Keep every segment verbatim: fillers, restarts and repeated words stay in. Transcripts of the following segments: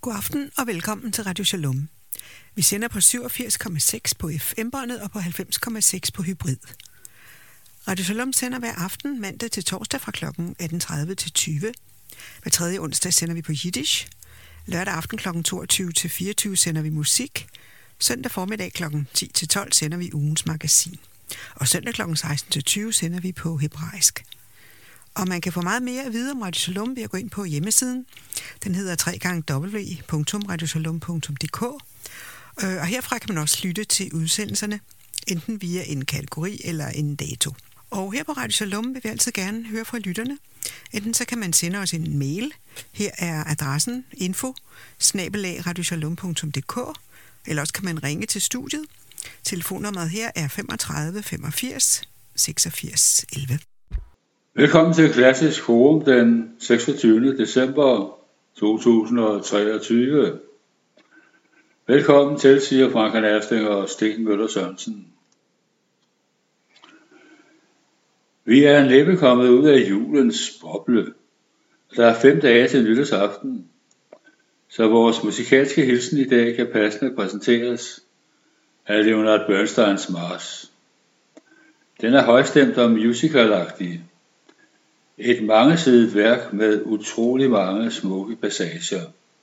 God aften og velkommen til Radio Shalom. Vi sender på syvogfirs komma seks på F M-båndet og på halvfems komma seks på hybrid. Radio Shalom sender hver aften mandag til torsdag fra klokken atten tredive til tyve. Hver tredje onsdag sender vi på Yiddish. Lørdag aften klokken toogtyve til fireogtyve sender vi musik. Søndag formiddag klokken ti til tolv sender vi ugens magasin. Og søndag klokken seksten til tyve sender vi på hebraisk. Og man kan få meget mere at vide om Radio Shalom ved at gå ind på hjemmesiden. Den hedder w w w punktum radio shalom punktum d k. Og herfra kan man også lytte til udsendelserne, enten via en kategori eller en dato. Og her på Radio Shalom vil vi altid gerne høre fra lytterne. Enten så kan man sende os en mail. Her er adressen info snabel-a radioshalom punktum d k. Eller også kan man ringe til studiet. Telefonnummeret her er femogtredive femogfirs seksogfirs elleve. Velkommen til Klassisk Forum den seksogtyvende december to tusind og treogtyve. Velkommen til, siger Frank Ersting og Sten Møller Sørensen. Vi er næppe kommet ud af julens boble. Der er fem dage til nytårsaften, så vores musikalske hilsen i dag kan passende præsenteres af Leonard Bernsteins Mars. Den er højstemt og musicalagtig. Et mangesidigt værk med utrolig mange smukke passager.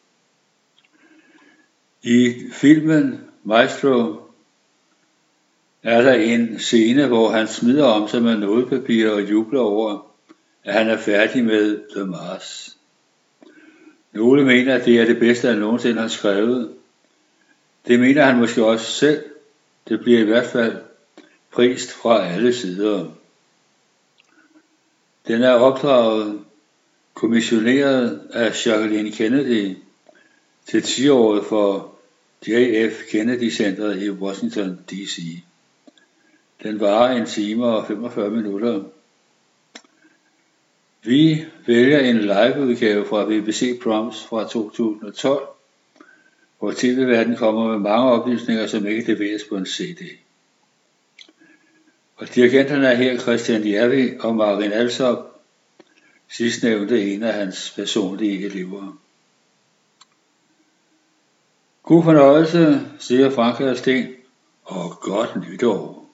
I filmen Maestro er der en scene, hvor han smider om sig med notepapir og jubler over, at han er færdig med The Mars. Nogle mener, at det er det bedste, han nogensinde har skrevet. Det mener han måske også selv. Det bliver i hvert fald prist fra alle sider. Den er opdraget, kommissioneret af Jacqueline Kennedy til ti-året for J F Kennedy Centeret i Washington D C. Den varer en time og femogfyrre minutter. Vi vælger en liveudgave fra B B C Proms fra to tusind og tolv, hvor T V-verden kommer med mange oplysninger, som ikke leveres på en C D. Og dirigenterne er her Christian Järvi og Marin Alsop, sidstnævnte en af hans personlige elever. God fornøjelse, siger Frank Ersting, og godt nytår.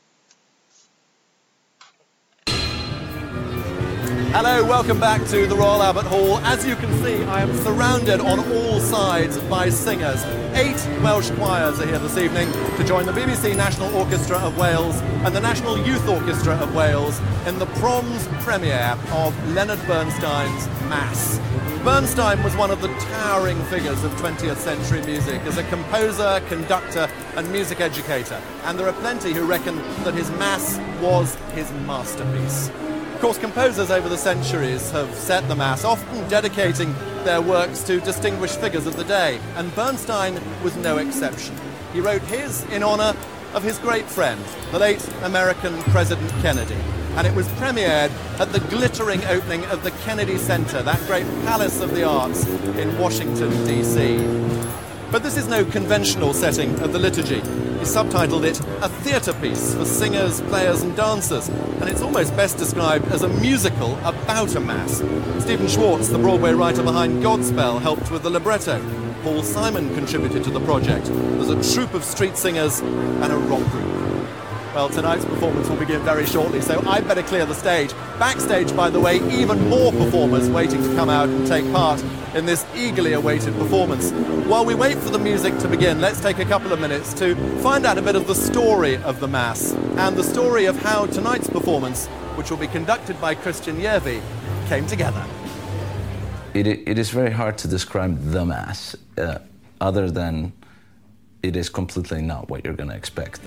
Hello, welcome back to the Royal Albert Hall. As you can see, I am surrounded on all sides by singers. Eight Welsh choirs are here this evening to join the B B C National Orchestra of Wales and the National Youth Orchestra of Wales in the Proms premiere of Leonard Bernstein's Mass. Bernstein was one of the towering figures of twentieth century music as a composer, conductor and music educator, and there are plenty who reckon that his Mass was his masterpiece. Of course, composers over the centuries have set the Mass, often dedicating their works to distinguished figures of the day, and Bernstein was no exception. He wrote his in honor of his great friend, the late American President Kennedy, and it was premiered at the glittering opening of the Kennedy Center, that great palace of the arts in Washington, D C. But this is no conventional setting of the liturgy. He subtitled it A Theatre Piece for Singers, Players and Dancers, and it's almost best described as a musical about a mass. Stephen Schwartz, the Broadway writer behind Godspell, helped with the libretto. Paul Simon contributed to the project. There's a troupe of street singers and a rock group. Well, tonight's performance will begin very shortly, so I'd better clear the stage. Backstage, by the way, even more performers waiting to come out and take part in this eagerly awaited performance. While we wait for the music to begin, let's take a couple of minutes to find out a bit of the story of the Mass and the story of how tonight's performance, which will be conducted by Christian Järvi, came together. It, it is very hard to describe the Mass, uh, other than it is completely not what you're going to expect.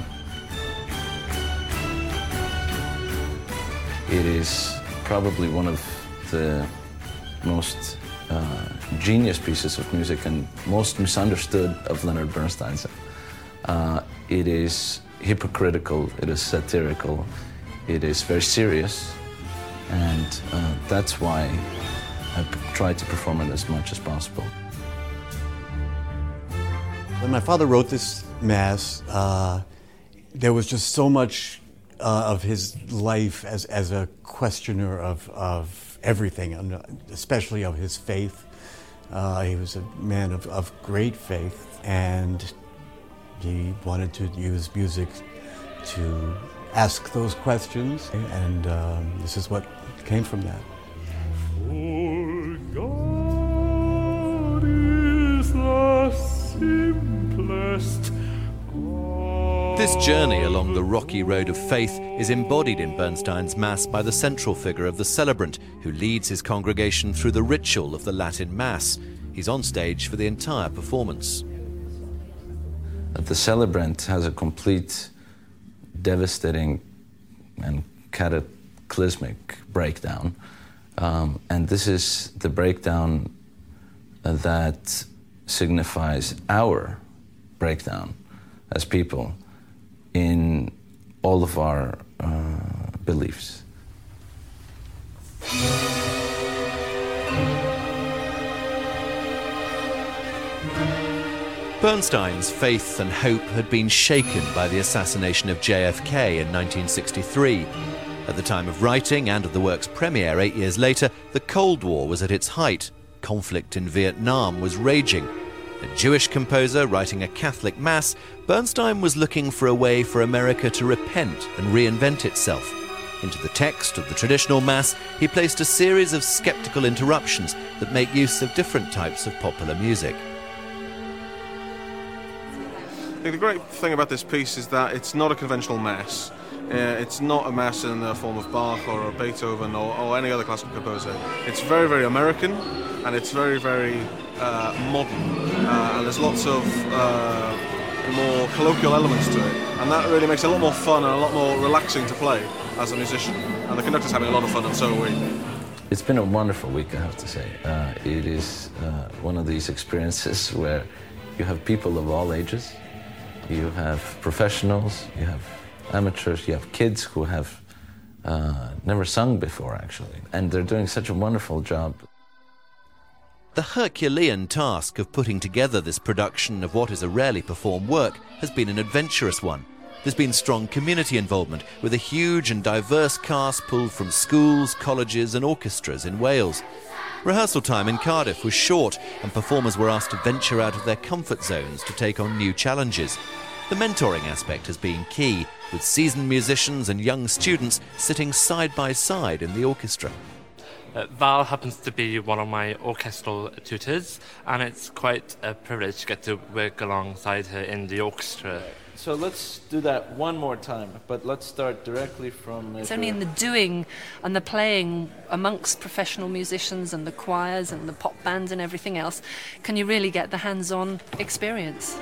It is probably one of the most uh, genius pieces of music and most misunderstood of Leonard Bernstein's. Uh, it is hypocritical, it is satirical, it is very serious, and uh, that's why I try to perform it as much as possible. When my father wrote this Mass, uh, there was just so much Uh, of his life as as a questioner of of everything, and especially of his faith, Uh, he was a man of, of great faith, and he wanted to use music to ask those questions, and um, this is what came from that. For God is the simplest. This journey along the rocky road of faith is embodied in Bernstein's Mass by the central figure of the celebrant, who leads his congregation through the ritual of the Latin Mass. He's on stage for the entire performance. The celebrant has a complete, devastating and cataclysmic breakdown. Um, and this is the breakdown that signifies our breakdown as people in all of our uh, beliefs. Bernstein's faith and hope had been shaken by the assassination of J F K in nineteen sixty-three. At the time of writing and of the work's premiere eight years later, the Cold War was at its height. Conflict in Vietnam was raging. A Jewish composer writing a Catholic Mass, Bernstein was looking for a way for America to repent and reinvent itself. Into the text of the traditional Mass, he placed a series of skeptical interruptions that make use of different types of popular music. I think the great thing about this piece is that it's not a conventional Mass. Uh, it's not a Mass in the form of Bach or Beethoven or, or any other classical composer. It's very, very American, and it's very, very uh, modern. Uh, and there's lots of uh, more colloquial elements to it. And that really makes it a lot more fun and a lot more relaxing to play as a musician. And the conductor's having a lot of fun, and so are we. It's been a wonderful week, I have to say. Uh, it is uh, one of these experiences where you have people of all ages. You have professionals, you have amateurs, you have kids who have uh, never sung before, actually. And they're doing such a wonderful job. The Herculean task of putting together this production of what is a rarely performed work has been an adventurous one. There's been strong community involvement, with a huge and diverse cast pulled from schools, colleges and orchestras in Wales. Rehearsal time in Cardiff was short, and performers were asked to venture out of their comfort zones to take on new challenges. The mentoring aspect has been key, with seasoned musicians and young students sitting side by side in the orchestra. Uh, Val happens to be one of my orchestral tutors, and it's quite a privilege to get to work alongside her in the orchestra. So let's do that one more time, but let's start directly from... It's only in the doing and the playing amongst professional musicians and the choirs and the pop bands and everything else can you really get the hands-on experience.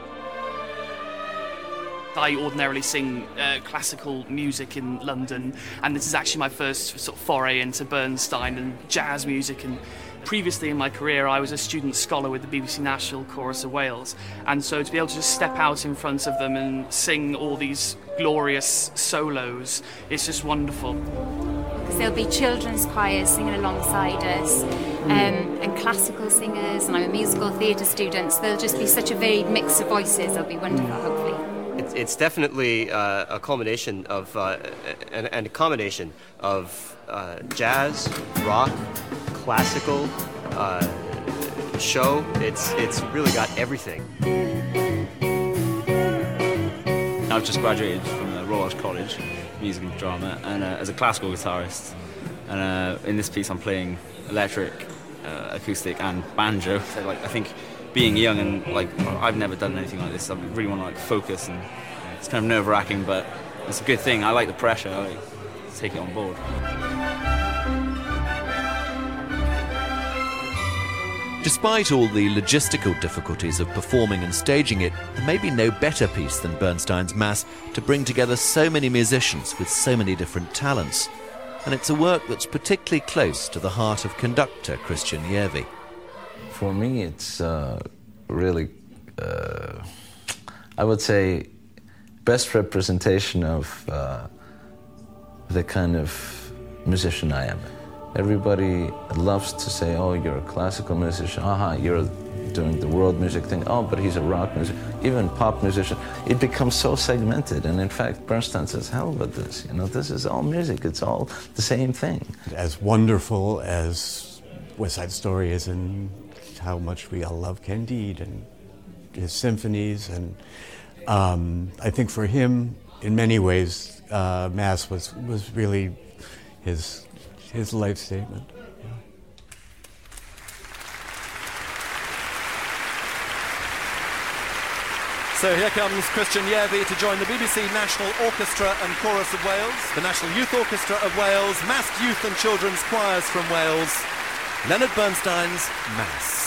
I ordinarily sing uh, classical music in London, and this is actually my first sort of foray into Bernstein and jazz music. And previously in my career, I was a student scholar with the B B C National Chorus of Wales, and so to be able to just step out in front of them and sing all these glorious solos, it's just wonderful. Because there'll be children's choirs singing alongside us, um, and classical singers, and I'm a musical theatre student, so there'll just be such a varied mix of voices. It'll be wonderful, hopefully. It's, it's definitely uh, a combination of uh, an, an combination of uh, jazz, rock, classical, uh, show. It's it's really got everything. I've just graduated from the Royal Welsh College, music and drama, and uh, as a classical guitarist. And uh, in this piece, I'm playing electric, uh, acoustic, and banjo. So, like, I think being young and like I've never done anything like this, I really want to like focus, and it's kind of nerve-wracking, but it's a good thing. I like the pressure. I like to take it on board. Despite all the logistical difficulties of performing and staging it, there may be no better piece than Bernstein's Mass to bring together so many musicians with so many different talents. And it's a work that's particularly close to the heart of conductor Christian Järvi. For me, it's uh, really, uh, I would say, best representation of uh, the kind of musician I am. Everybody loves to say, oh, you're a classical musician, aha, you're doing the world music thing, oh, but he's a rock musician, even pop musician. It becomes so segmented, and in fact, Bernstein says, hell with this, you know, this is all music, it's all the same thing. As wonderful as West Side Story is, and how much we all love Candide and his symphonies. And um, I think for him, in many ways, uh, Mass was, was really his, his life statement. So here comes Christian Yerby to join the B B C National Orchestra and Chorus of Wales, the National Youth Orchestra of Wales, massed youth and children's choirs from Wales, Leonard Bernstein's Mass.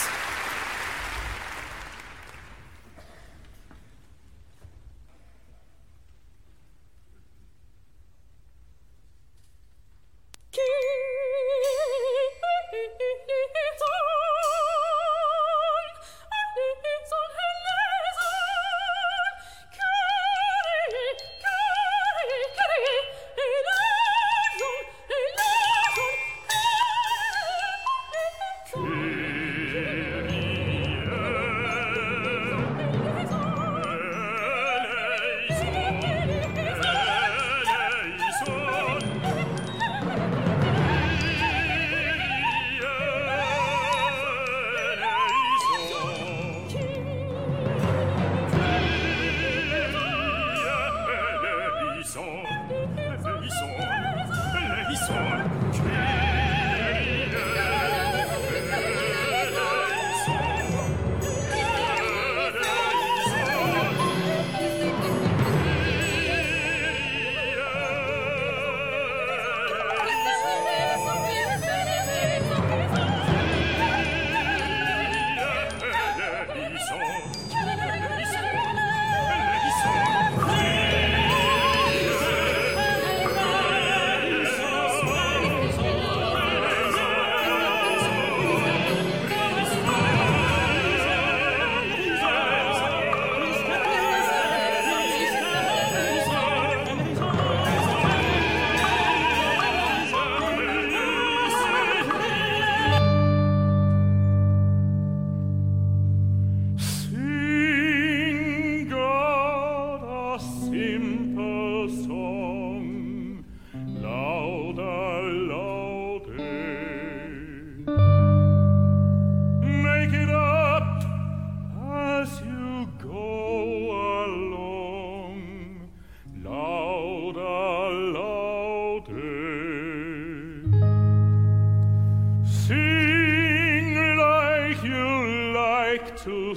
To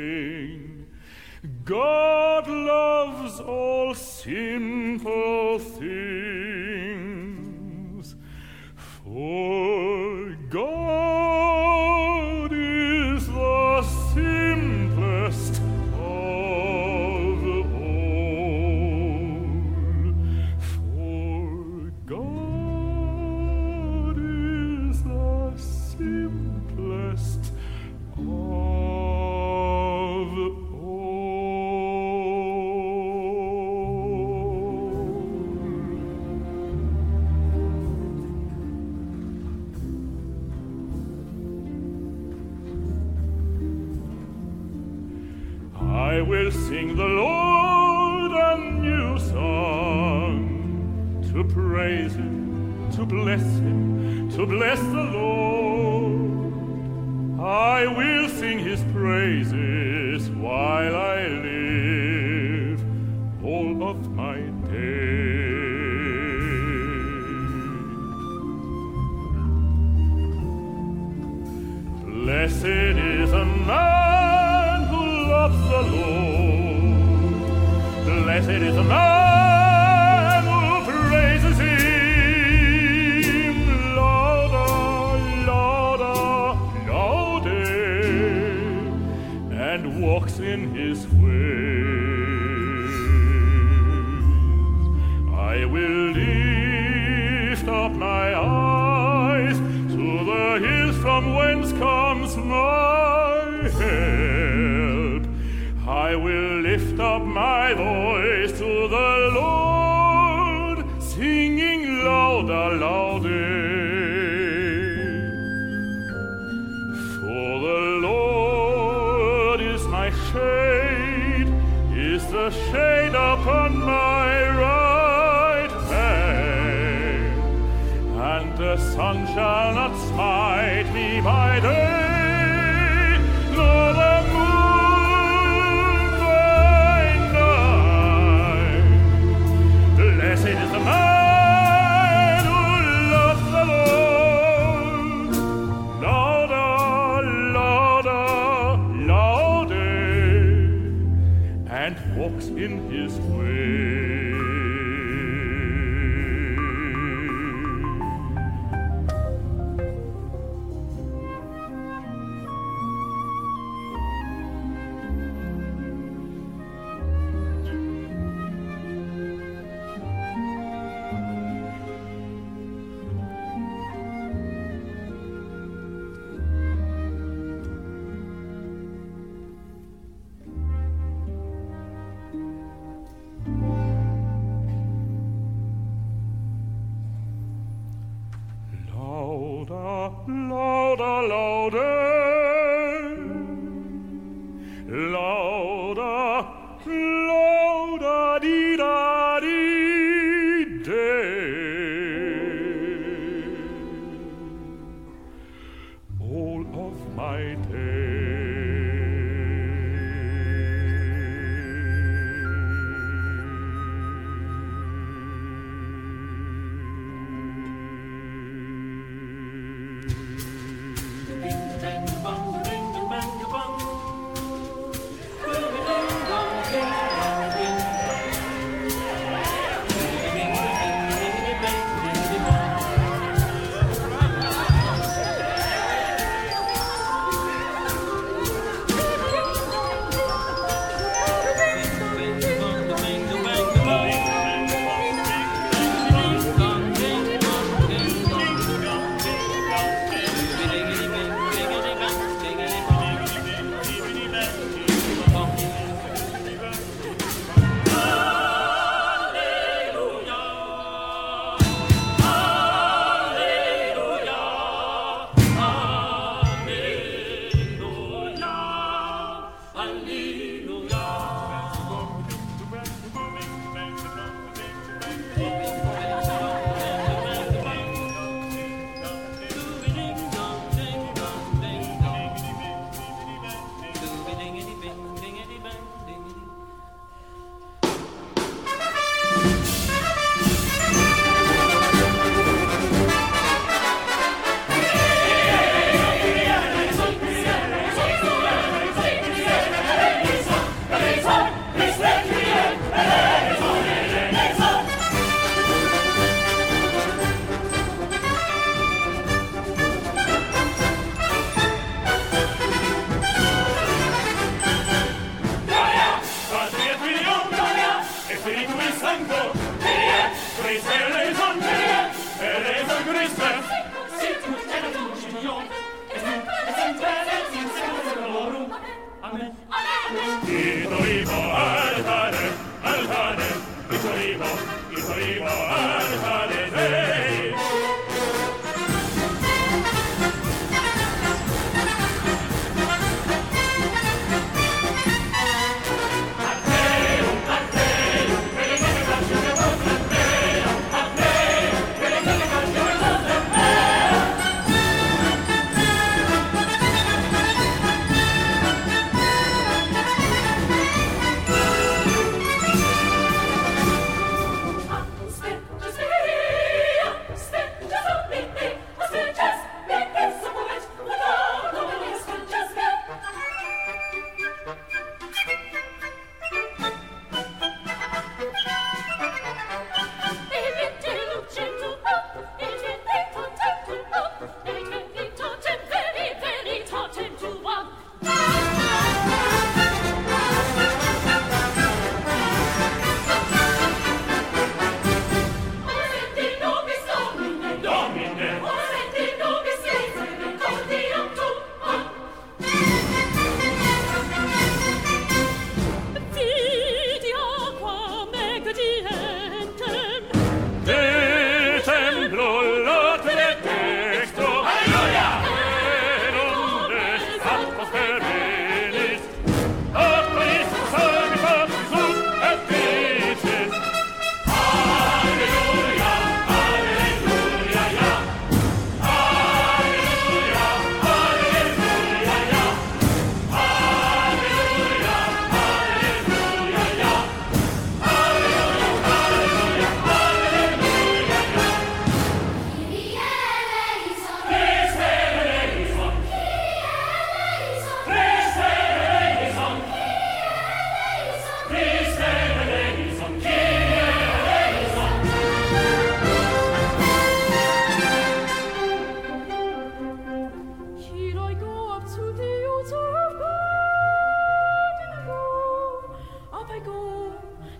sing, God loves all simple things, for God is the simplest of all, for God is the simplest of I will sing the Lord a new song, to praise Him, to bless Him, to bless the Lord. I will sing His praises while I live all of my days. Blessed is a man who loves the Lord. Blessed is the man who praises Him. Lauda, lauda, laude, and walks in His ways. I will lift up my eyes to the hills from whence comes my help. I will lift up my voice to the Lord, singing louder, louder. For the Lord is my shade, is the shade upon my right hand, and the sun shall not smite me by day, walks in his way.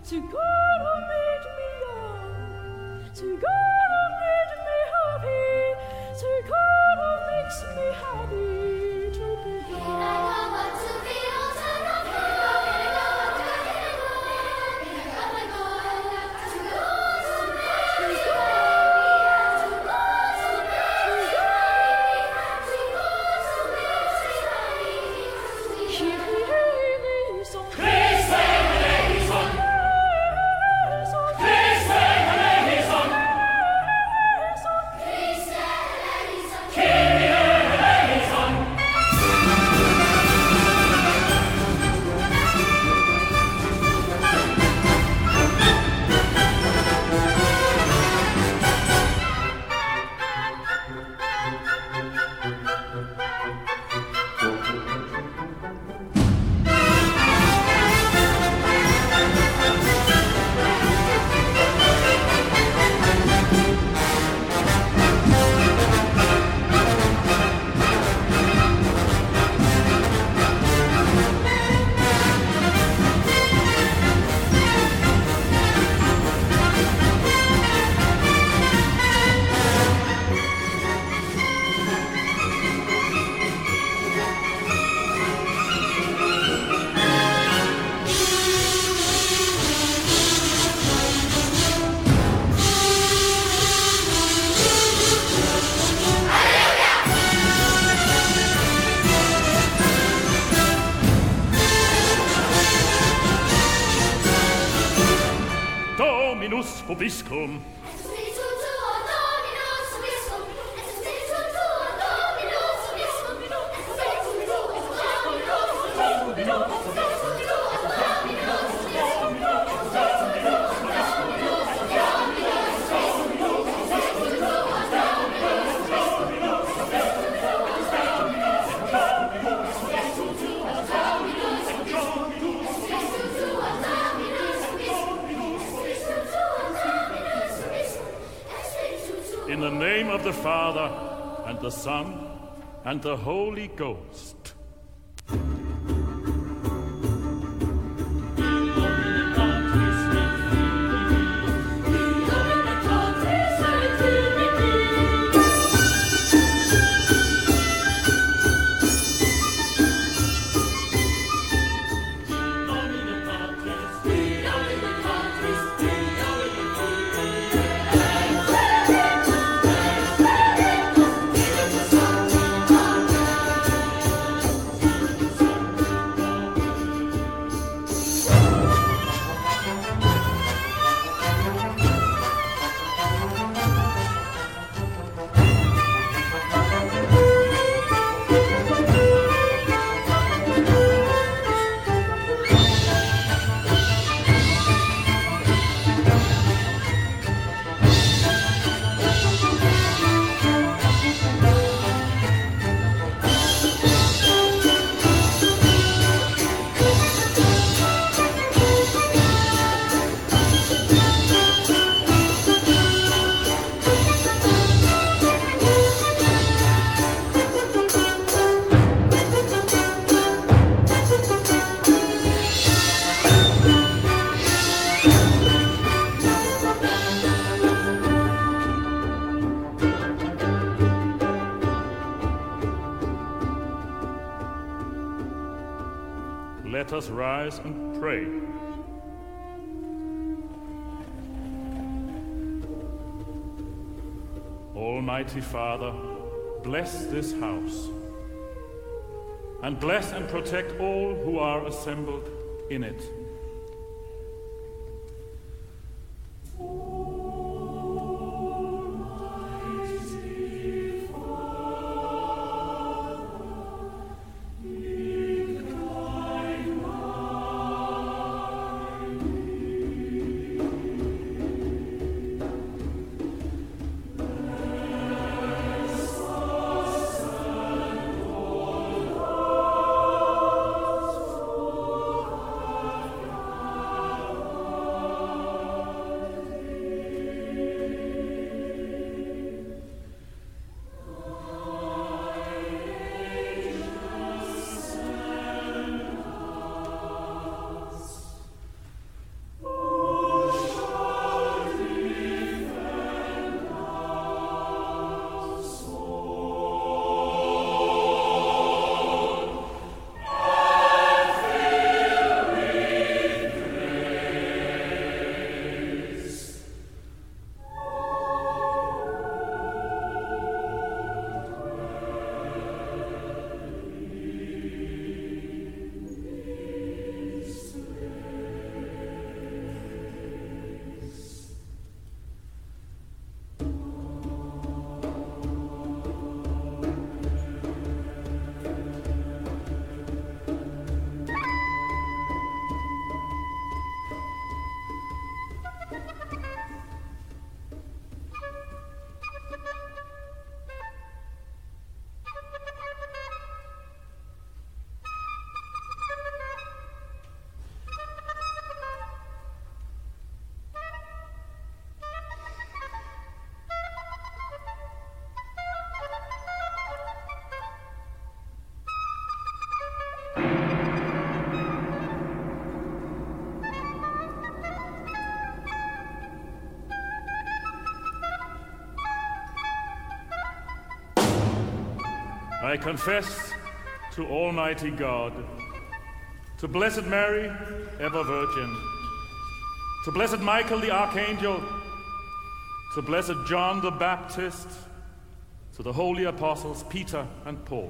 To God who made me young, to God who made me happy, to God who makes me happy to be young. Dominus vobiscum. In the name of the Father, and the Son, and the Holy Ghost. Let us rise and pray. Almighty Father, bless this house, and bless and protect all who are assembled in it. I confess to Almighty God, to Blessed Mary, ever Virgin, to Blessed Michael the Archangel, to Blessed John the Baptist, to the holy apostles Peter and Paul.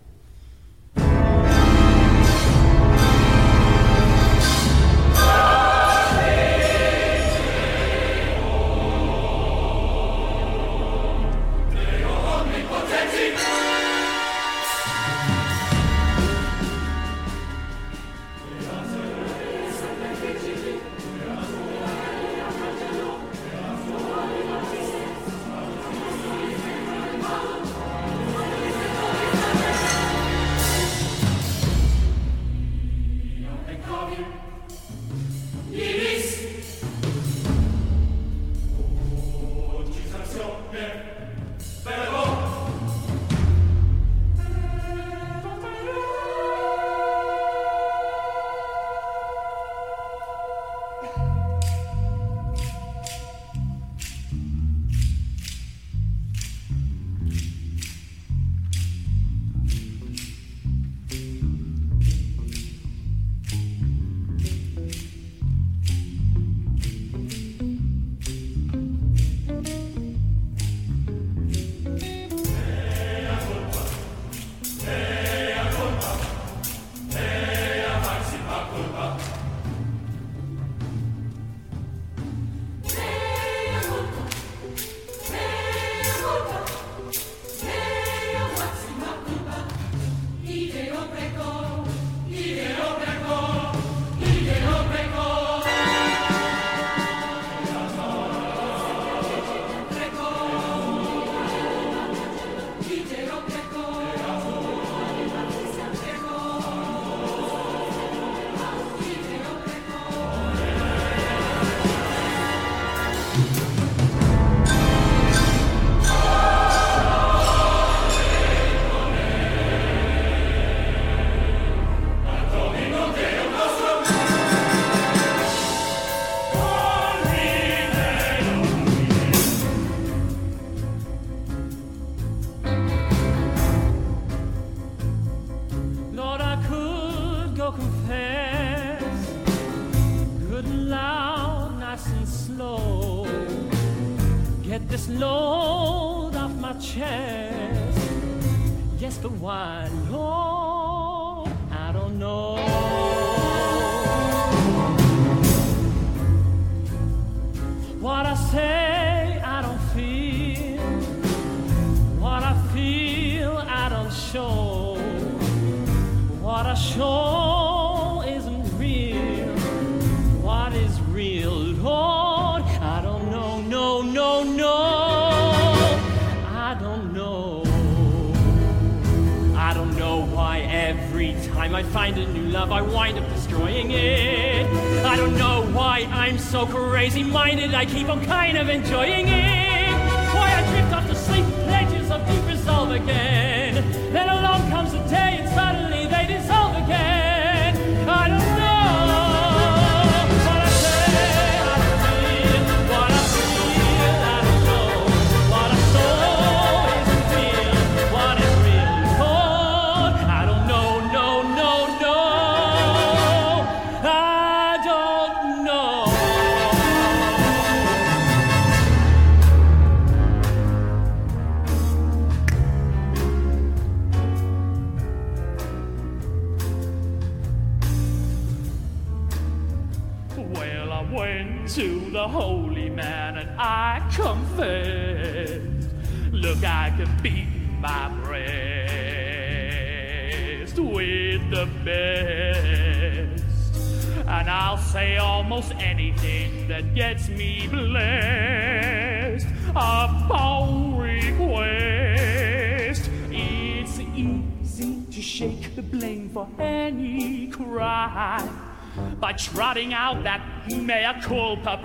Trotting out that mea culpa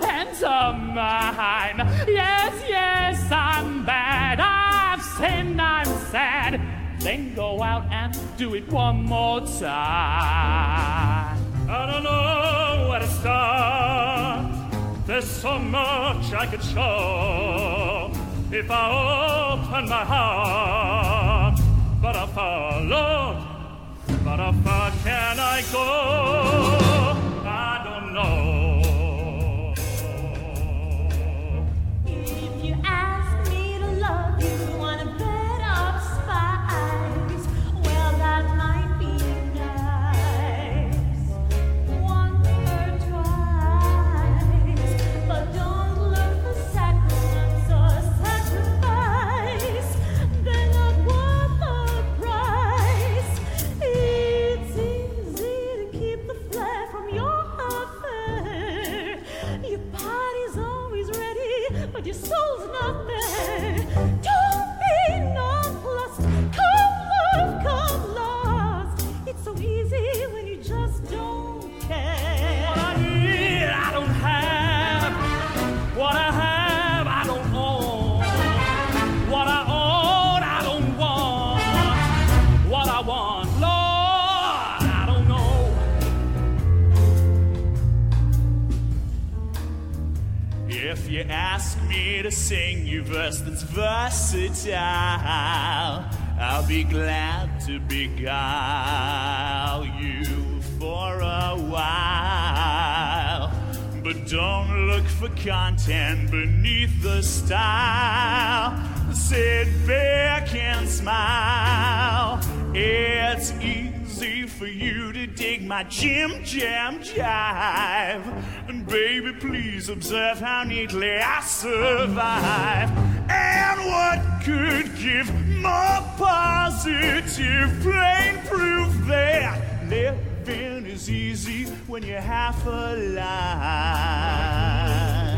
pantomime. Yes, yes, I'm bad, I've sinned, I'm sad. Then go out and do it one more time. I don't know where to start. There's so much I could show if I open my heart. But I Lord, but how far can I go? I don't know. If you ask me to love you on a bed of spice, well, that might be nice once or twice, but don't look for sacraments or sacrifice. They're not worth the price. It's easy to keep the flare from your affair. Your body's always ready, but your soul's not there. Don't be nonplussed. Come love, come lost. It's so easy when you just don't care. What I need, I don't have. What I have, I don't own. What I own, I don't want. What I want, Lord, I don't know. If you ask me to sing you verse that's versatile, I'll be glad to beguile you for a while. But don't look for content beneath the style. Sit back and smile. It's easy for you to dig my jim jam jive. And baby, please observe how neatly I survive. And what could give more positive plain proof that living is easy when you're half alive?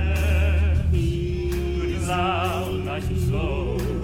Good and loud, nice and slow.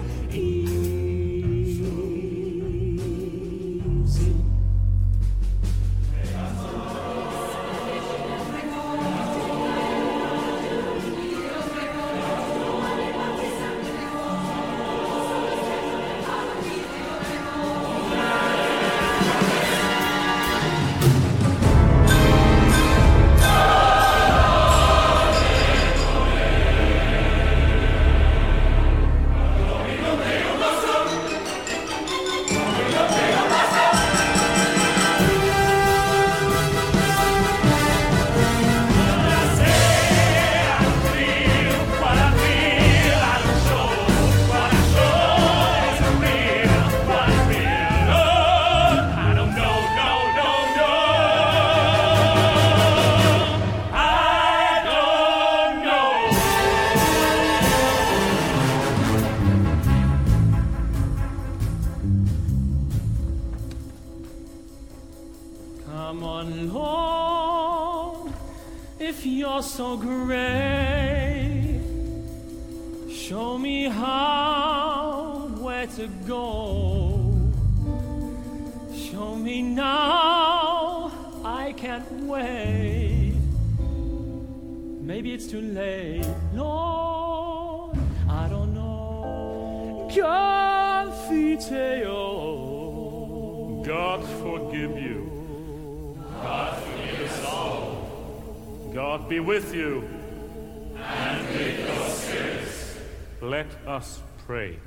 Come on, Lord, if you're so great, show me how, where to go. Show me now, I can't wait. Maybe it's too late, Lord, I don't know. Confiteo. God forgive you. God forgive us all. God be with you. And with your spirits. Let us pray.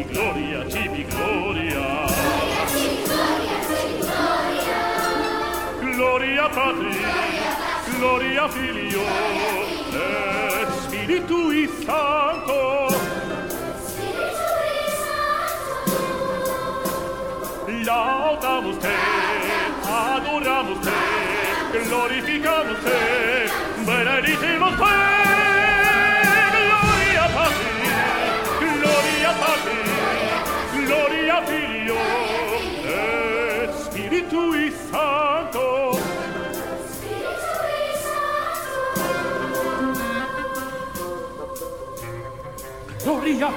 gloria, tibi gloria. Gloria Patri, gloria Filio, et Spiritui Sancto. Laudamus te, adoramus te, glorificamus te, benedicimus te. Gloria Patri, gloria Patri, gloria Filio, et Spiritui Sancto. Gloria.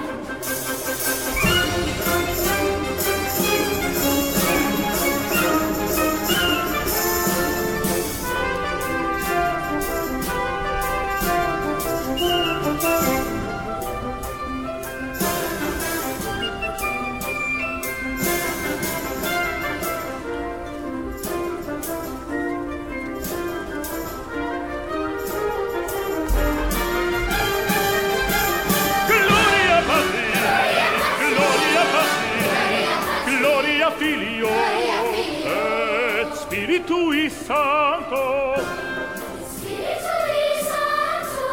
Filio et Spiritui Sancto. Spiritui Sancto.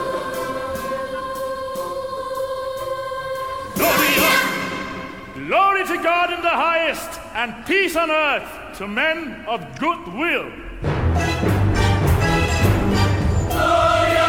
Gloria! Glory to God in the highest, and peace on earth to men of good will. Gloria!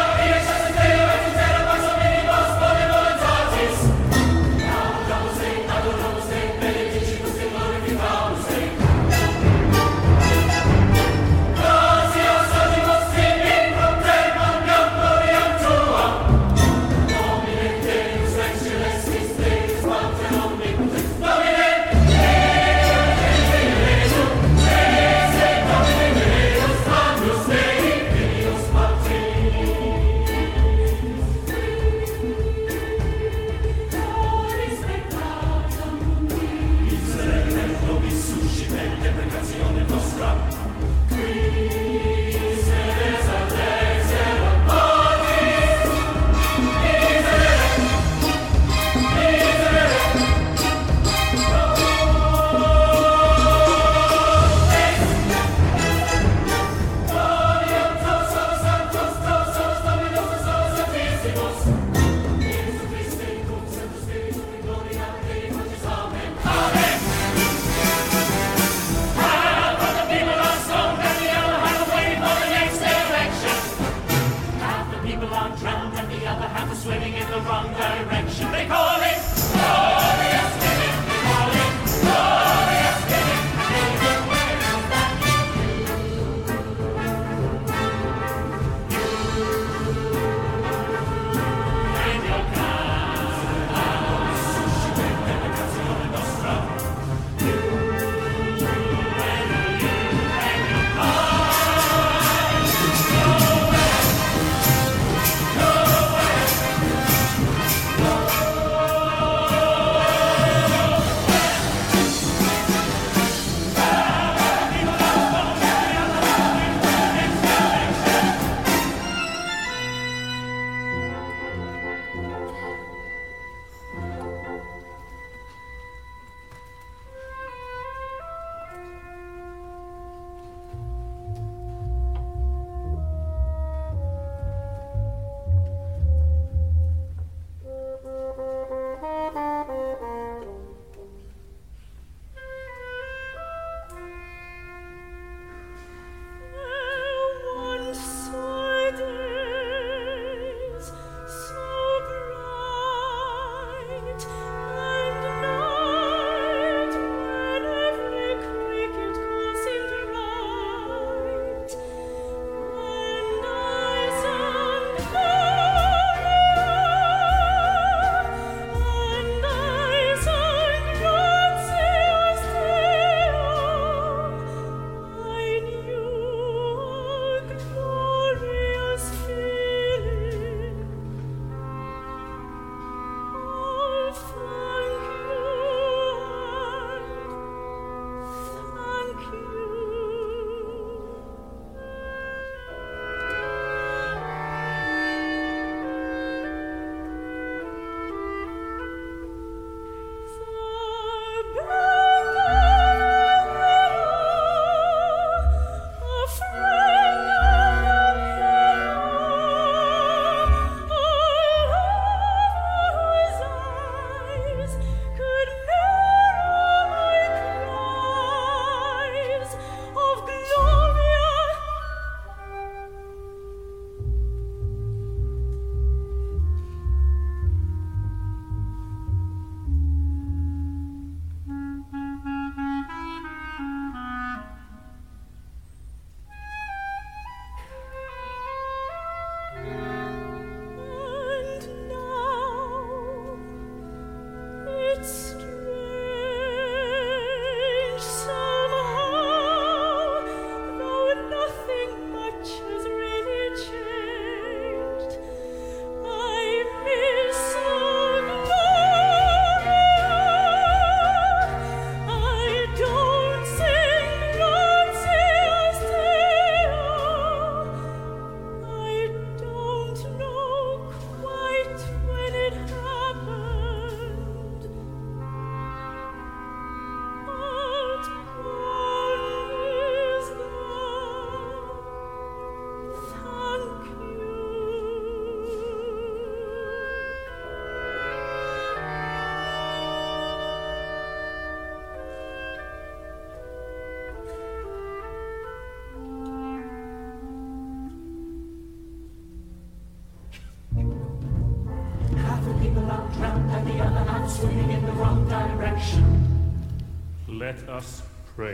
swinging in the wrong direction. Let us pray.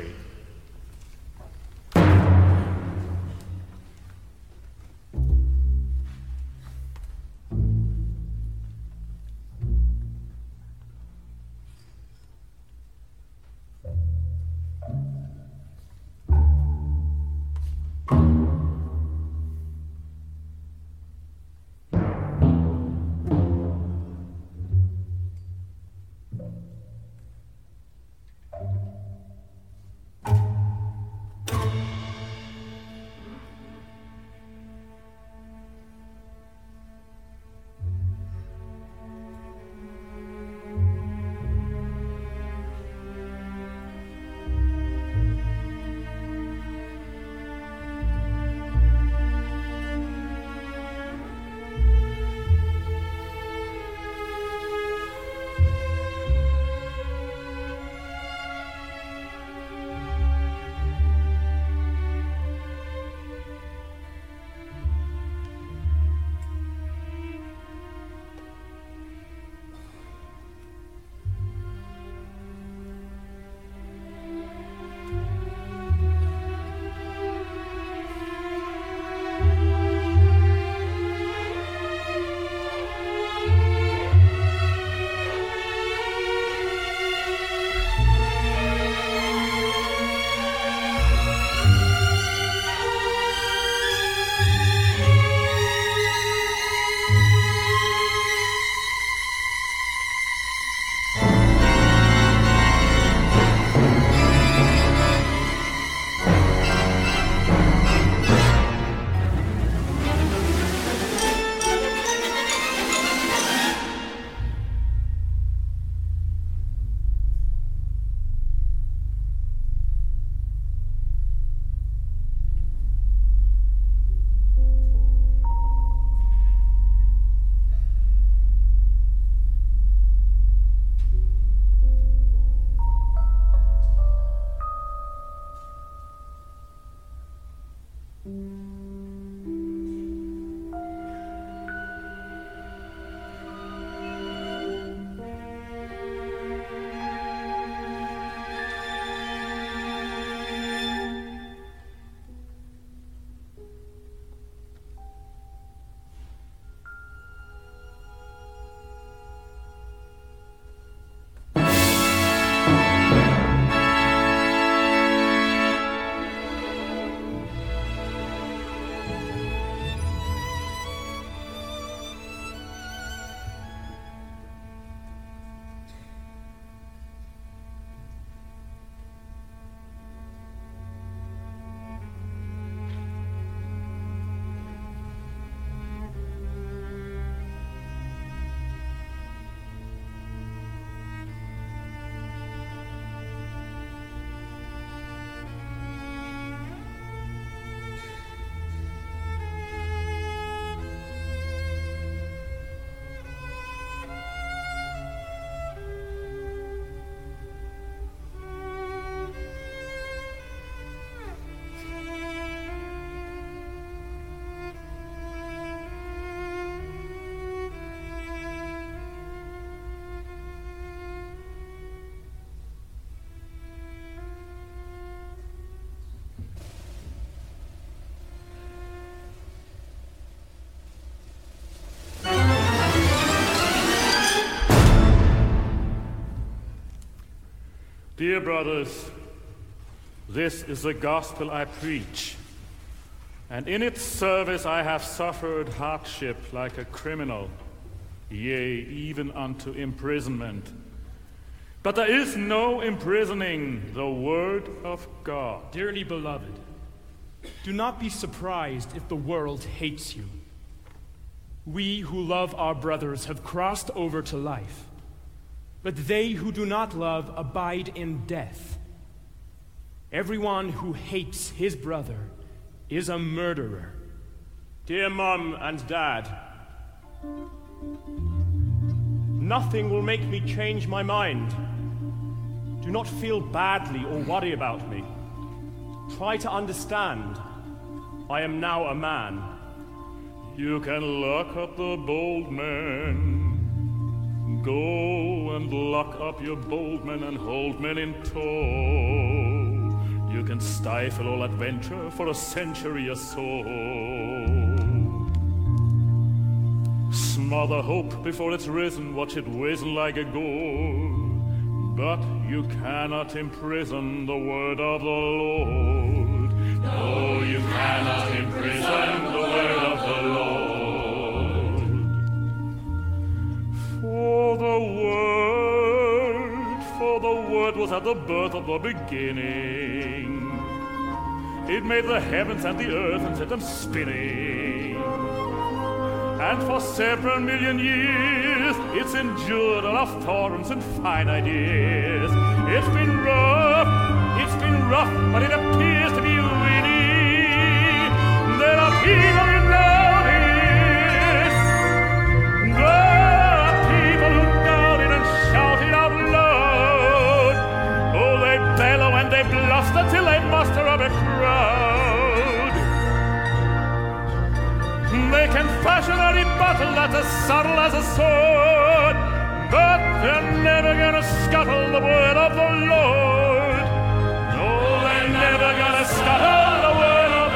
Dear brothers, this is the gospel I preach, and in its service I have suffered hardship like a criminal, yea, even unto imprisonment. But there is no imprisoning the word of God. Dearly beloved, do not be surprised if the world hates you. We who love our brothers have crossed over to life, but they who do not love abide in death. Everyone who hates his brother is a murderer. Dear Mum and Dad, nothing will make me change my mind. Do not feel badly or worry about me. Try to understand. I am now a man. You can lock up the bold man. go and lock up your bold men and hold men in tow. You can stifle all adventure for a century or so. Smother hope before it's risen, watch it wizen like a gold. But you cannot imprison the word of the Lord. No, you cannot imprison the word of the Lord. For the word, for the word was at the birth of the beginning. It made the heavens and the earth and set them spinning. And for several million years, it's endured all our forms and fine ideas. It's been rough, it's been rough, but it appears to be winning. There are people who know it. There are people who know it and shout it out loud. Oh, they bellow and they bluster till they muster up a crowd. They can fashion a rebuttal that's as subtle as a sword, but they're never gonna scuttle the word of the Lord. No, they're never gonna scuttle the word of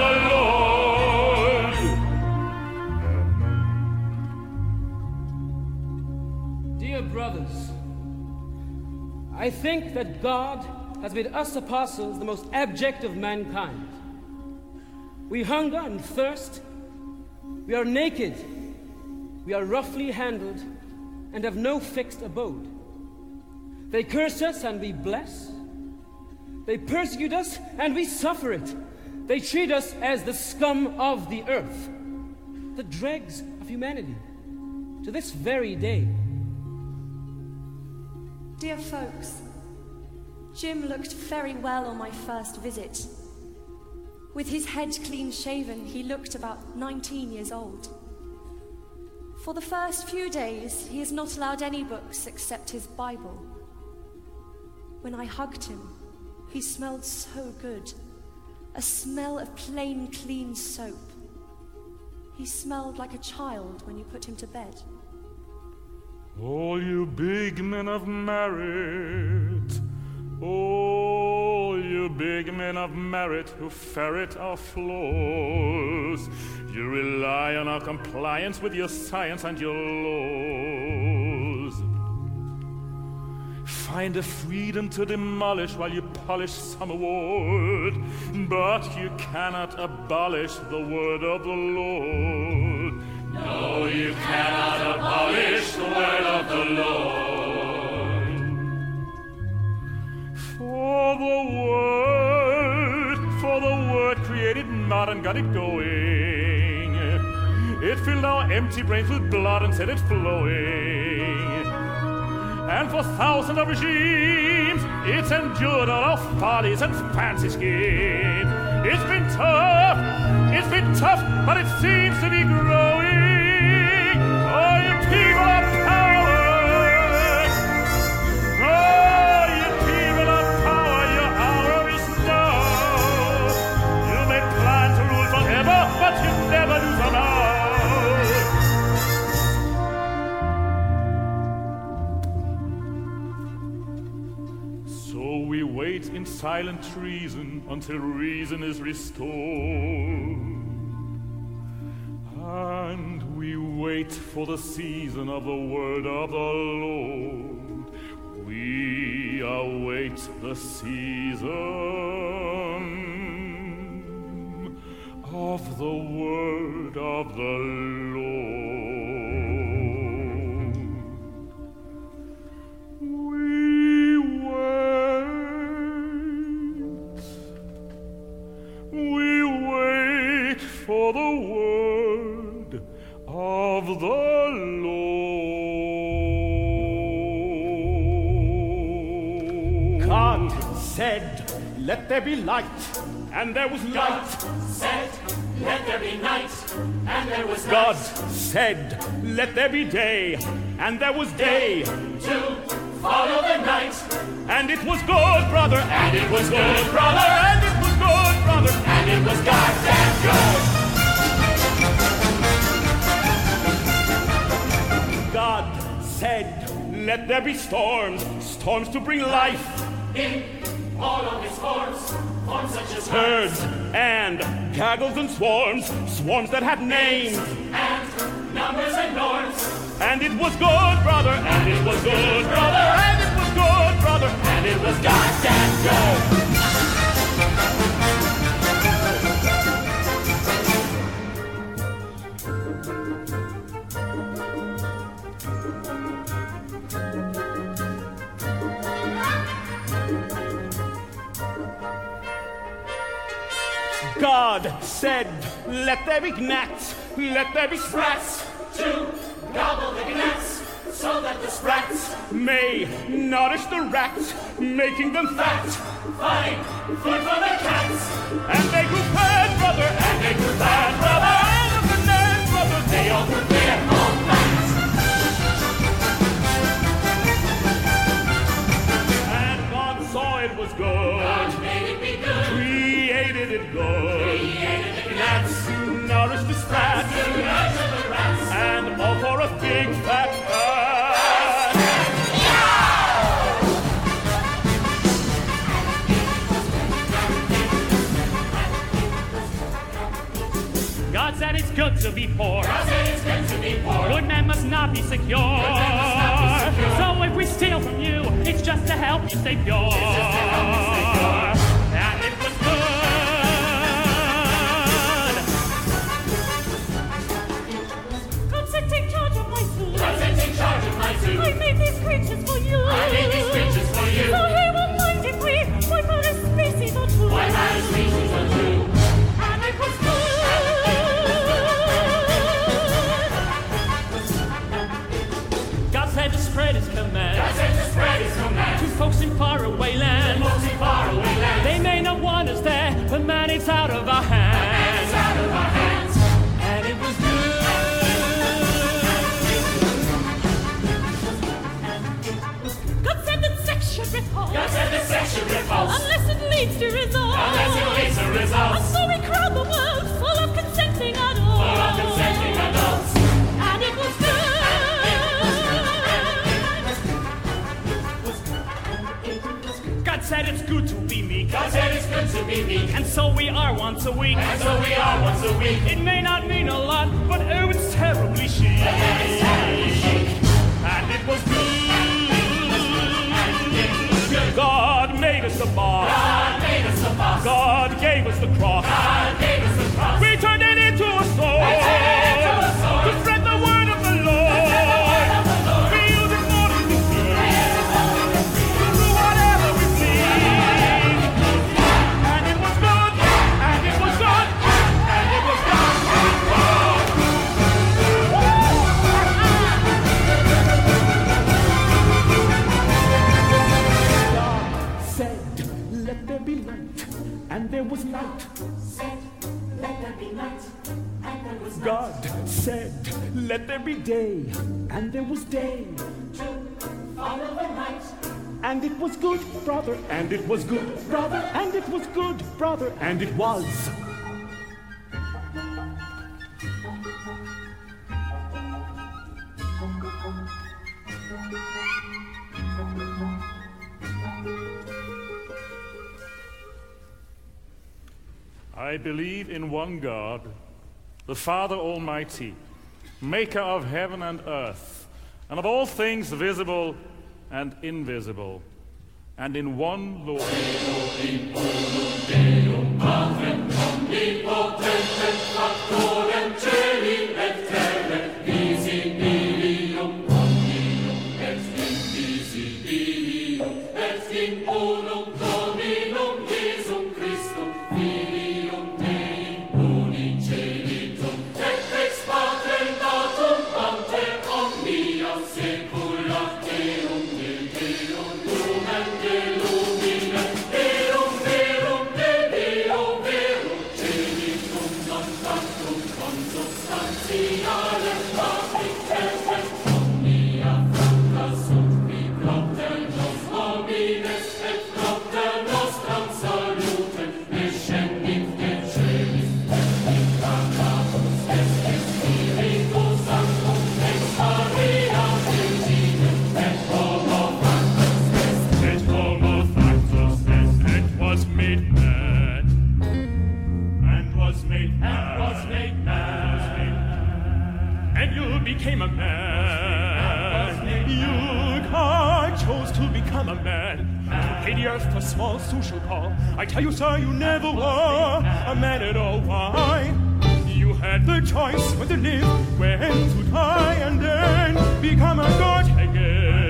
the Lord. Dear brothers, I think that God has made us apostles the most abject of mankind. We hunger and thirst. We are naked, we are roughly handled, and have no fixed abode. They curse us and we bless. They persecute us and we suffer it. They treat us as the scum of the earth, the dregs of humanity, to this very day. Dear folks, Jim looked very well on my first visit. With his head clean shaven, he looked about nineteen years old. For the first few days, he has not allowed any books except his Bible. When I hugged him, he smelled so good, a smell of plain, clean soap. He smelled like a child when you put him to bed. All you big men of merit, all you big men of merit who ferret our flaws, you rely on our compliance with your science and your laws. Find a freedom to demolish while you polish some award, but you cannot abolish the word of the Lord. No, you cannot abolish the word of the Lord. For the word, for the word created mud and got it going. It filled our empty brains with blood and set it flowing. And for thousands of regimes, it's endured all our follies and fancy schemes. It's been tough, it's been tough, but it seems to be growing. Oh, you people of power! Oh, you people of power, your hour is now. You may plan to rule forever, but you never do so now. So we wait in silent treason until reason is restored. And we wait for the season of the word of the Lord. We await the season of the word of the Lord. We wait, we wait for the word of the Lord. God said, let there be light, and there was light. Said, let there be night, and there was night. God said, let there be day, and there was day. To follow the night, and it was good, brother, and it was good, brother, and it was good, brother, and it was goddamn good. God said, let there be storms, storms to bring life In all of its forms, forms such as herds and gaggles and swarms, swarms that had names and numbers and norms. And it was good, brother, and it was good, brother, and it was good, brother, and it was goddamn good. God said, let there be gnats, let there be sprats, To gobble the gnats, so that the sprats may nourish the rats, making them fat. find food for the cats. And they grew fat, brother, and they grew fat, brother, and of the land, brother, they all grew fat, all fat. And God saw it was good. God made it be good. Created it good. Created the Gnats nourished the sprats. nurture the rats. And all for a big fat cat. God said it's good to be poor. God said it's good to be poor. Good men must not be secure. men must not be secure. So if we steal from you, it's just to help you stay pure. It's just to help you stay pure. And it was good. God said take charge of my zoo. God said take charge of my zoo. I made these creatures for you. I made these creatures for you. So he will mind if we wipe out a species or two. Wipe out a species or two. And it was good. God said to spread his command. God said to spread his command. To folks in faraway land. Folks in faraway lands. They may not want us there, but man, it's out of our hands. It's out of our hands. And it was good. God said that sex should repulse. God said that sex should repulse. Unless it leads to results. Unless it leads to results. And so we crowd the world full of consenting adults. Full of consenting adults. And it was good. God said it's good to be meek. God said it's good to be meek. And so we are once a week. And so we are once a week. It may not mean a lot, but oh, it's terribly chic. It's terribly chic. And it was good. God made us a boss. God made us a boss. God gave us the cross. God gave us the cross. We turned it into a sword. We turned it into a sword. To spread the word of the Lord. We use it more than defeat. To do whatever we please. And it was good. And it was good. And it was good. Let there be light, and there was light. Said, let there be light, and there was God light. said, let there be day, and there was day. To follow the light. And it was good, brother, and it was good, brother, and it was good, brother, and it was. I believe in one God, the Father Almighty, maker of heaven and earth, and of all things visible and invisible, and in one Lord. Omnes et propter became a man. You, God, chose to become a man. To pay the earth for small social call. I tell you, sir, you never were a man at all. Why? You had the choice when to live, when to die, and then become a god again.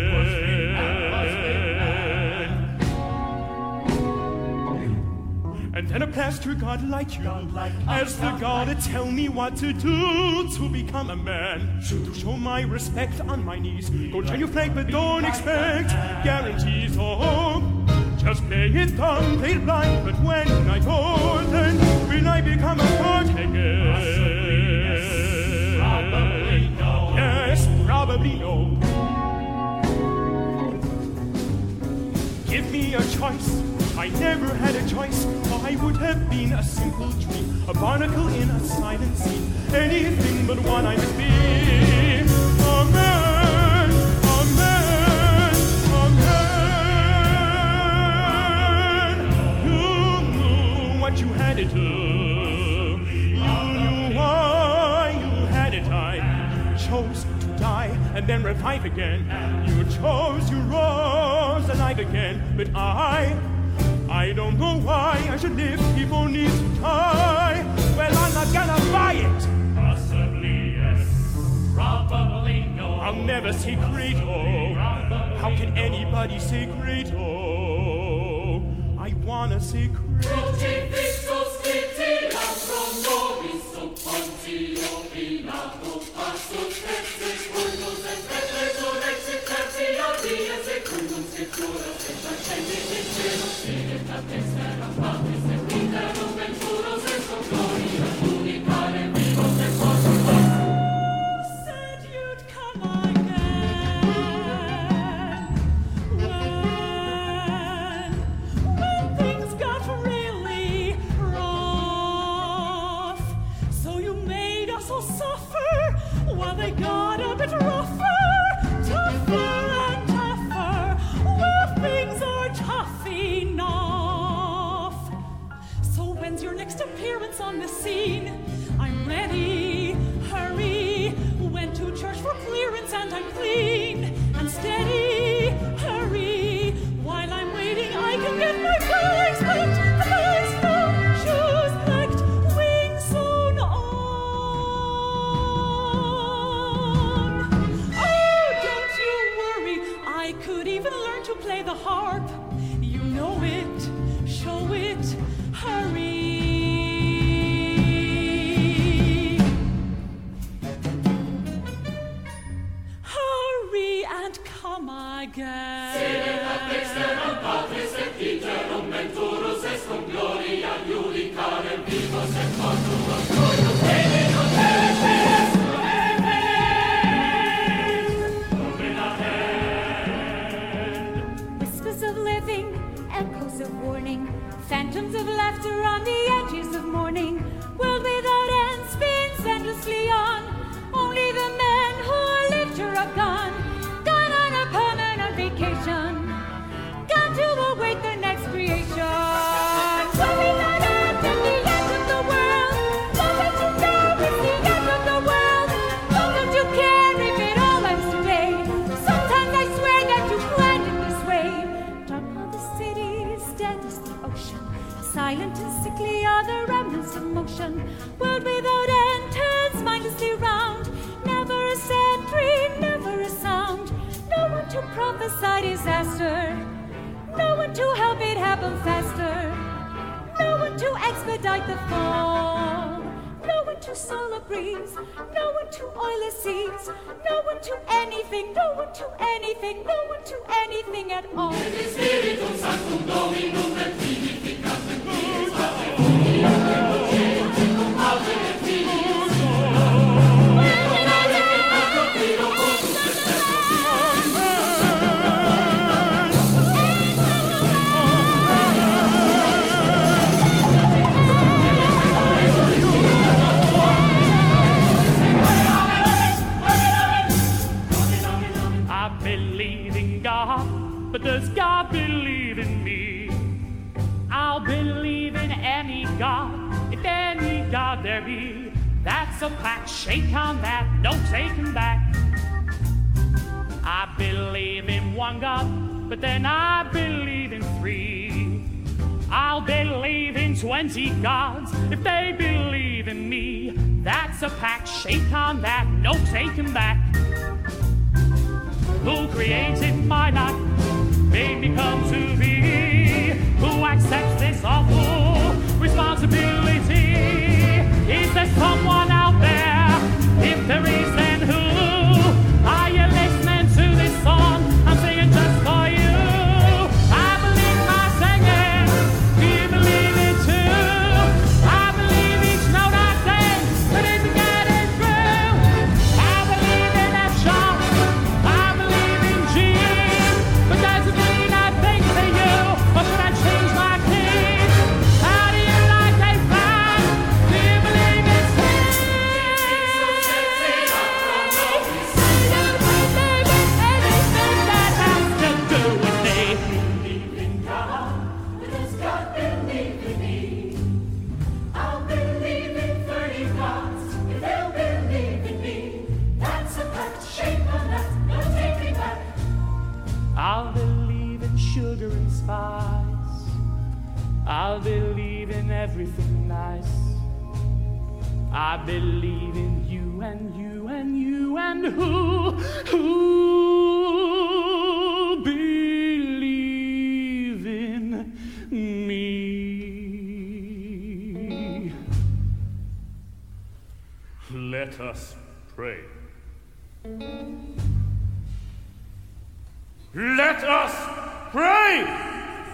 And then a pastor god like you, as the god to tell me what to do to become a man. To show my respect on my knees. Go turn your flag, but don't expect guarantees. Oh, just play it dumb, play it blind. But when I go, then will I become a god again? Probably no. Yes, probably no. Give me a choice. I never had a choice. I would have been a simple dream, a barnacle in a silent sea. Anything but what I must be. A man, a man, a man. You knew what you had to do. You knew why you had it. I chose to die and then revive again. You chose, you rose alive again. But I I don't know why I should live, people need to die. Well, I'm not gonna buy it. Possibly yes, probably no. I'll never say great-o. How can anybody say great-o? I wanna say great-o. Said you'd come again. When, when things got really rough, so you made us all suffer while they got a bit rougher, tougher and tougher. Well, things are tough enough. So when's your next appearance on the scene? I'm ready, hurry. Went to church for clearance and I'm clean and steady, hurry. While I'm waiting, I can get my bags packed, the bags full, shoes packed, wings sewn on. Oh, don't you worry, I could even learn to play the harp. You know it, show it, hurry. Hurry and come again. Whispers of living, echoes of warning, phantoms of laughter on the edges of morning. World without end spins endlessly on. Only the men who lived here are gone, gone on a permanent vacation, gone to await their next creation. World without end at the end of the world. Long don't you know it's the end of the world? Long don't you care if it all ends today? Sometimes I swear that you planned it this way. Dark are the cities, dead is the ocean. Silent and sickly are the remnants of motion. World without end turns mindlessly round. Never a sentry, never a sound. No one to prophesy disaster. No one to help it happen faster. No one to expedite the fall. No one to solar breeze. No one to oil seas. No one to anything. No one to anything. No one to anything at all. Spiritum Sanctum Dominum et Vivificatem Dies I believe in God, but does God believe in me? I'll believe in any God, if any God there be. That's a pact, shake on that, no taking back. I believe in one God, but then I believe in three. I'll believe in twenty gods if they believe in me. That's a pact, shake on that, no taking back. Who created my life, made me come to be? Who accepts this awful responsibility? Is there someone out there? If there is, then who? Are you listening to this song? I'm singing just for you. I believe my singing. Do you believe it too? I believe each note I sing, but it's getting through. I believe in F sharp. I believe in G. But doesn't mean I think to you. Or should I change my keys? How do you like a flag? Do you believe it's me? I'll believe in sugar and spice. I'll believe in everything nice. I believe in you and you and you and who, who believe in me. Let us pray. Let us pray!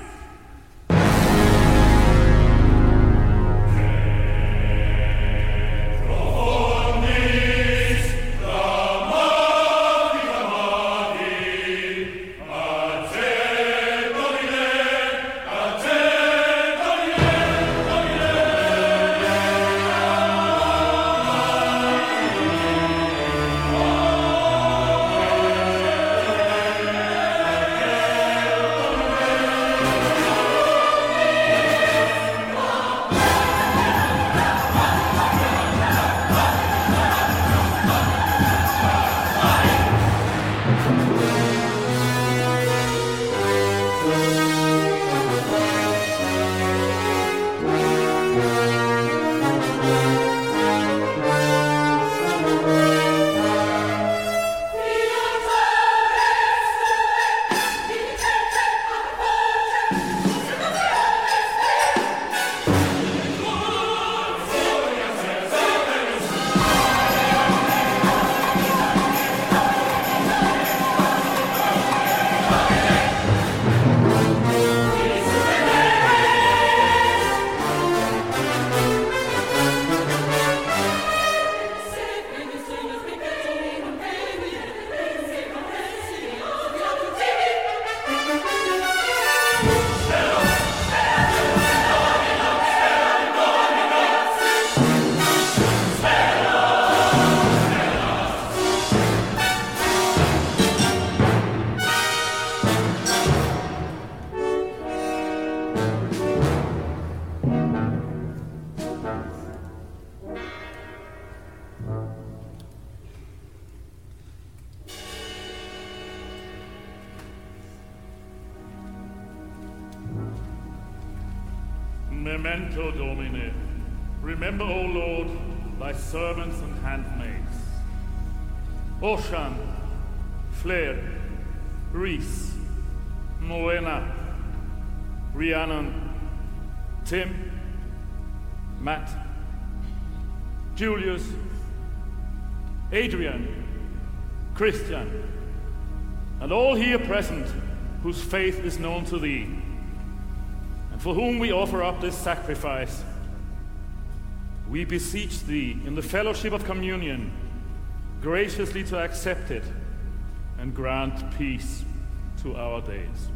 Memento Domine. Remember, O Lord, thy servants and handmaids. Oshan, Flair, Reese, Moena, Rhiannon, Tim, Matt, Julius, Adrian, Christian, and all here present whose faith is known to thee, and for whom we offer up this sacrifice. We beseech thee in the fellowship of communion graciously to accept it and grant peace to our days.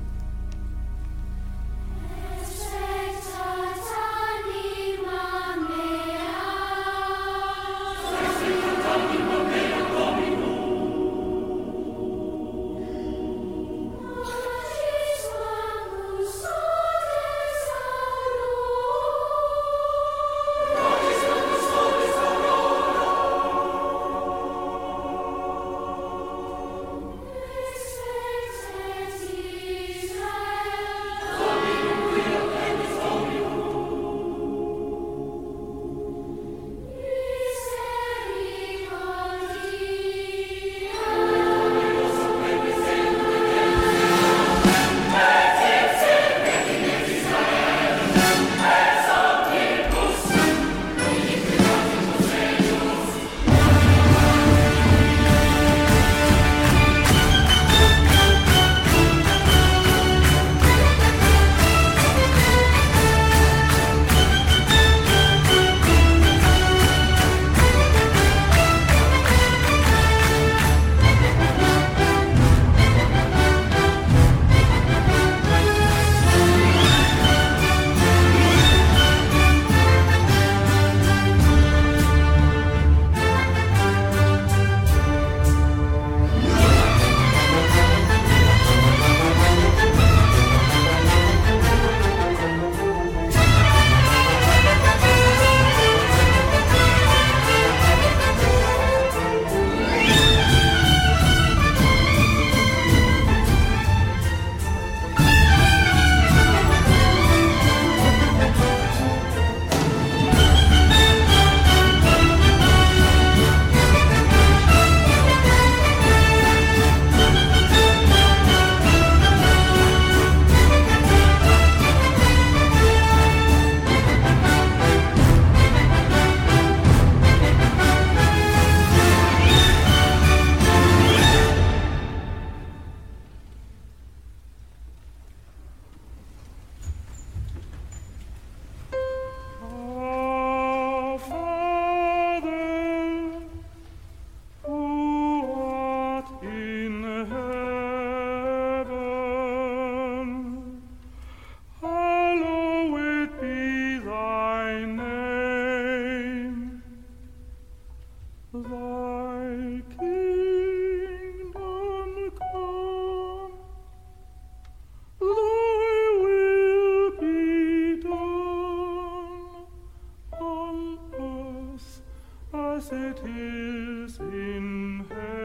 it is in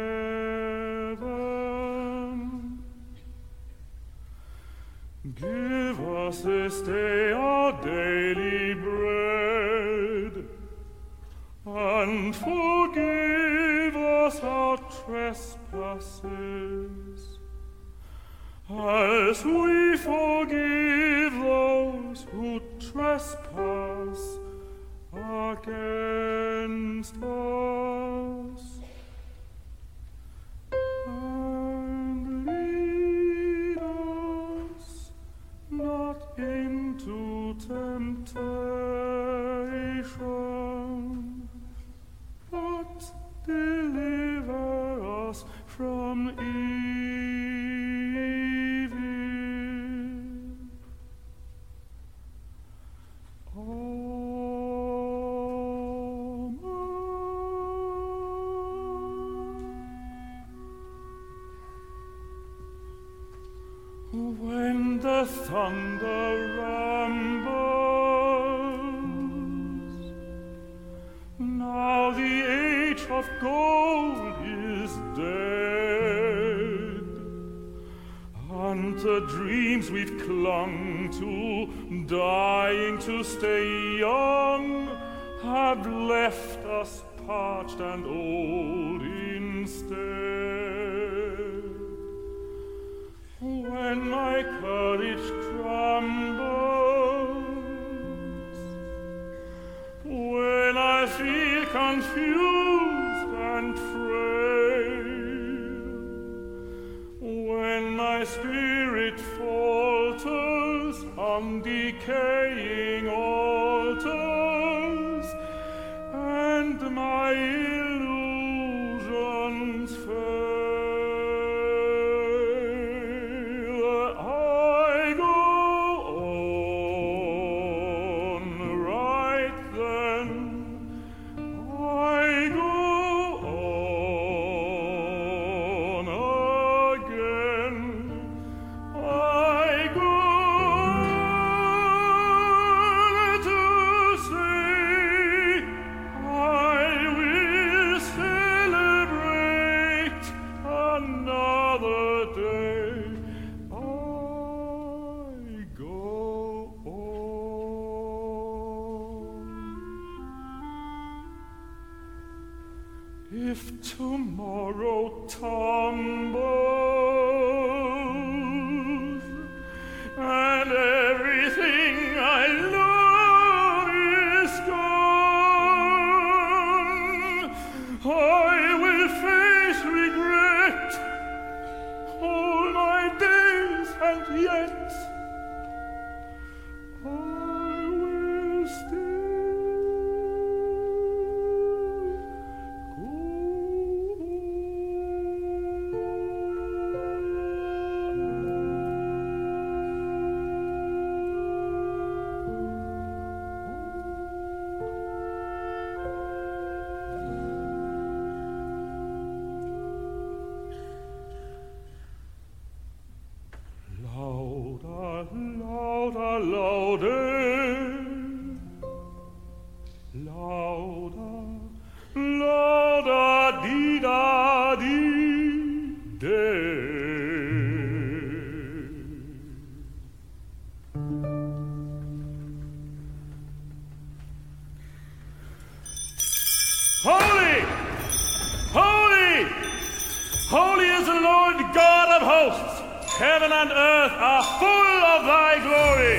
heaven. Give us this day our daily bread, and forgive us our trespasses, as we forgive those who trespass against us. And lead us not into temptation, but deliver us from evil. When the thunder rumbles, now the age of gold is dead, and the dreams we've clung to, dying to stay young, have left us parched and old instead. When my courage crumbles, when I feel confused and frail, when my spirit falters on decaying altars, and my illusions fail, if tomorrow tumbles and everything I love is gone, I will face regret all my days, and yet I will still Holy! Holy! Holy is the Lord God of hosts! Heaven and earth are full of thy glory!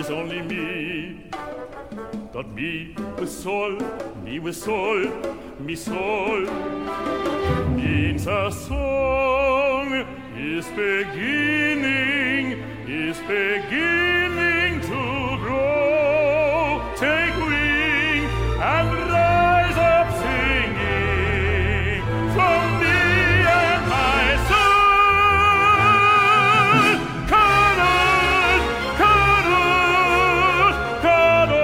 is only me. But me with soul, me with soul, me soul means a song is beginning, is beginning to grow. Take wing and rise up singing from me and my soul. Carol, Carol, Carol.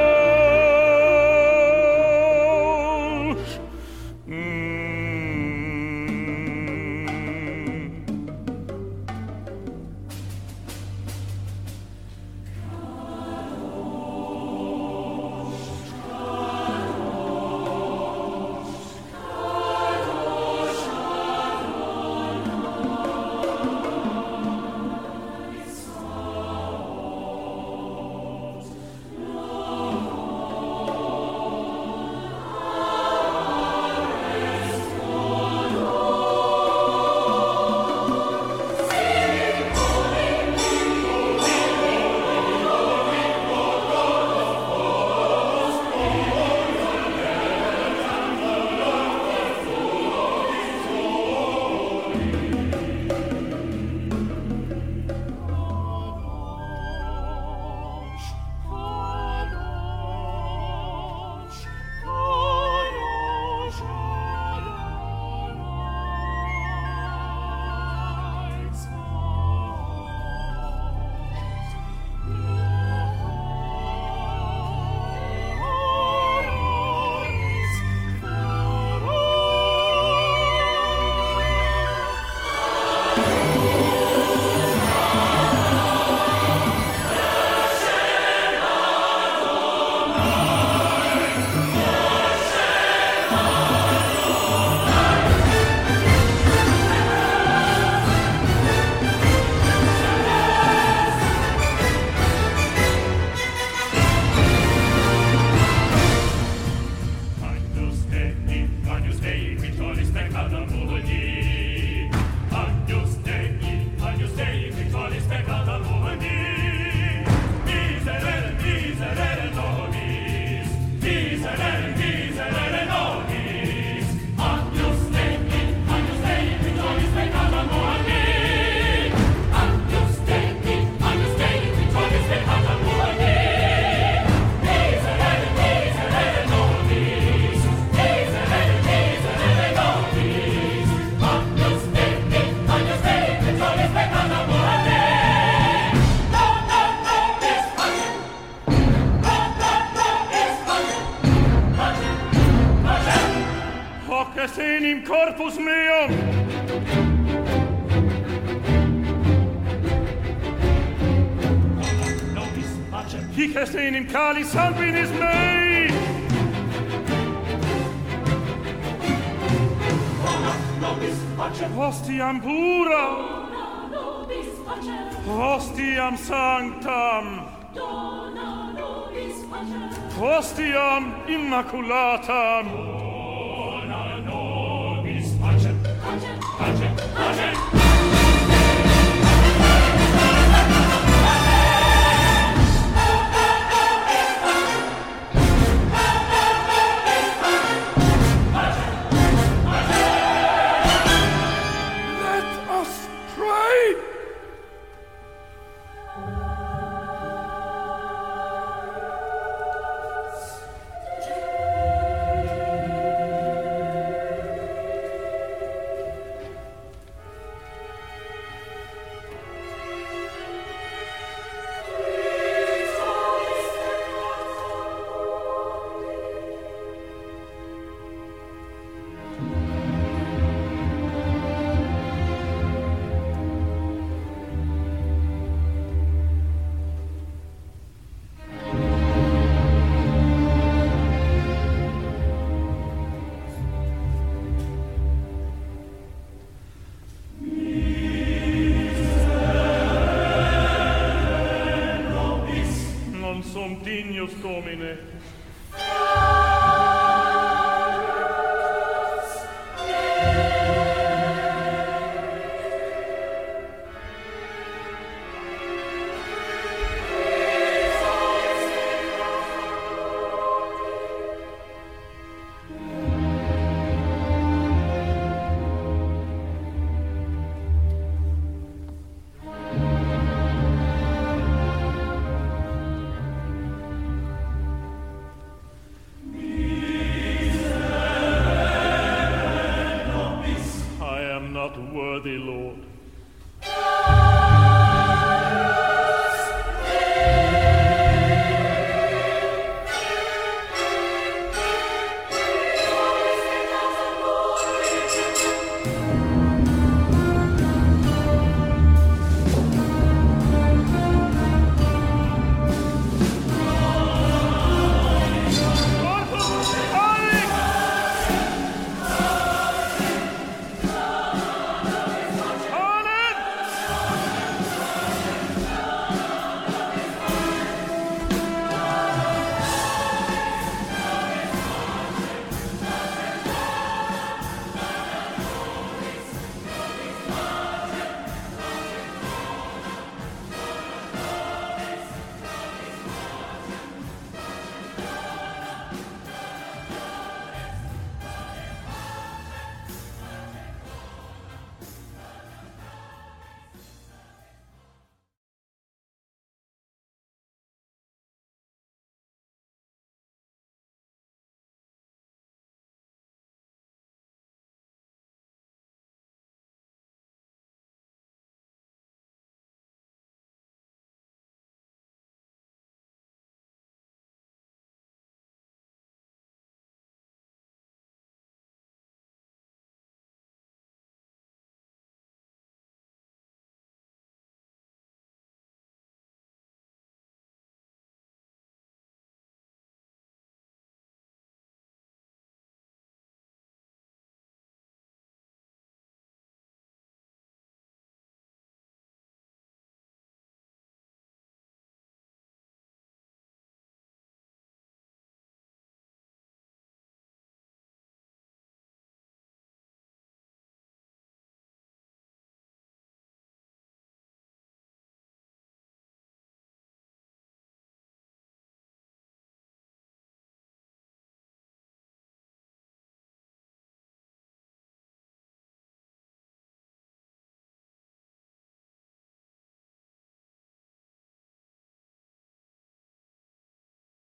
Enim corpus meum. Hic est enim calis sanguinis mei. Hostiam pura. Hostiam sanctam. Hostiam immaculatam. Domine